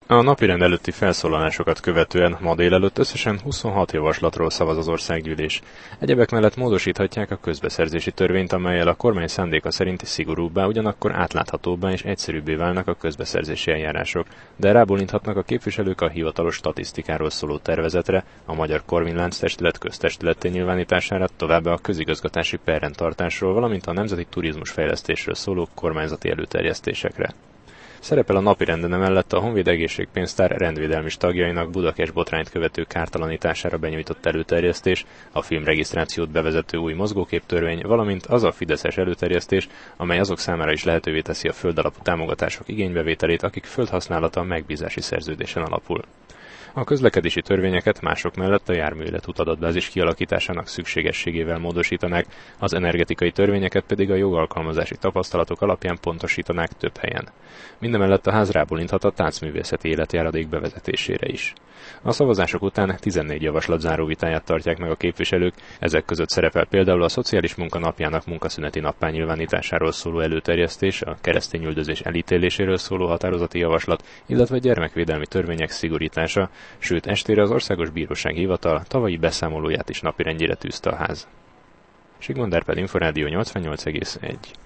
A napirend előtti felszólalásokat követően ma délelőtt összesen 26 javaslatról szavaz az országgyűlés. Egyebek mellett módosíthatják a közbeszerzési törvényt, amellyel a kormány szándéka szerint szigorúbbá, ugyanakkor átláthatóbbá és egyszerűbbé válnak a közbeszerzési eljárások, de rábólinthatnak a képviselők a hivatalos statisztikáról szóló tervezetre, a Magyar Kormánylánc Testület köztestületté nyilvánítására, továbbá a közigazgatási perrendtartásról, valamint a nemzeti turizmusfejlesztésről szóló kormányzati előterjesztésekre. Szerepel a napirenden emellett a Honvéd Egészségpénztár rendvédelmi tagjainak Budakes botrányt követő kártalanítására benyújtott előterjesztés, a filmregisztrációt bevezető új mozgóképtörvény, valamint az a fideszes előterjesztés, amely azok számára is lehetővé teszi a földalapú támogatások igénybevételét, akik földhasználata megbízási szerződésen alapul. A közlekedési törvényeket mások mellett a járműélet utadatbázis kialakításának szükségességével módosítanák, az energetikai törvényeket pedig a jogalkalmazási tapasztalatok alapján pontosítanák több helyen. Mindemellett a ház rábólinthat a táncművészeti életjáradék bevezetésére is. A szavazások után 14 javaslat záróvitáját tartják meg a képviselők, ezek között szerepel például a szociális munka napjának munkaszüneti nappá nyilvánításáról szóló előterjesztés, a keresztényüldözés elítéléséről szóló határozati javaslat, illetve gyermekvédelmi törvények szigorítása, sőt estére az Országos Bíróság Hivatal tavalyi beszámolóját is napirendjére tűzte a ház. Sigmond Árpád, Inforádió 88,1.